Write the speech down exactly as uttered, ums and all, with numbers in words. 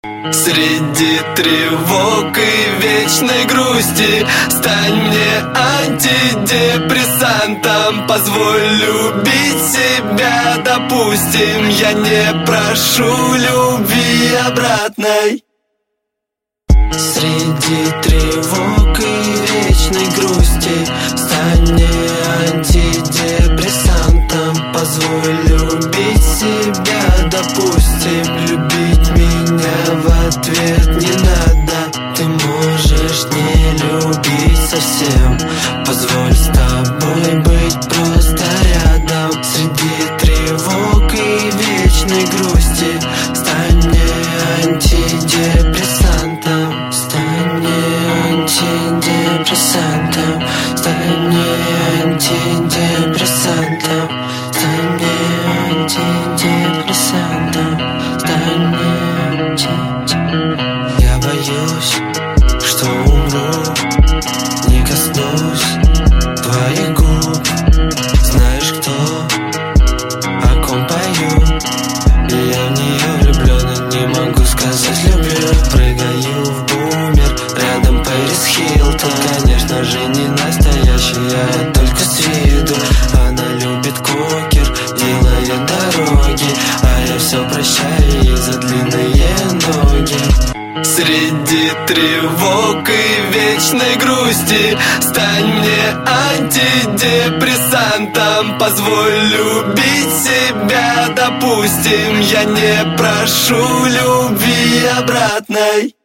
Среди тревог и вечной грусти стань мне антидепрессантом. Позволь любить себя, допустим. Я не прошу любви обратной. Среди тревог и вечной грусти стань мне антидепрессантом. Позволь любить себя, допустим. Любить меня в ответ не надо. Ты можешь не любить совсем. Позволь с тобой быть просто рядом. Среди тревог и вечной грусти стань мне антидепрессантом. Стань мне антидепрессантом. Стань мне антидепрессантом. Стань мне антидепрессантом. Стань мне антидепрессантом. Я боюсь, что умру, не коснусь твоих губ. Знаешь, кто, о ком пою? Я в нее влюблен и не могу сказать люблю. Прыгаю в бумер, рядом Пэрис Хилтон. Конечно же не настоящая, только с виду. Она любит кокер, делает дороги, а я все прощаю ей за длинные ноги. Среди тревог и вечной грусти стань мне антидепрессантом. Позволь любить себя, допустим. Я не прошу любви обратной.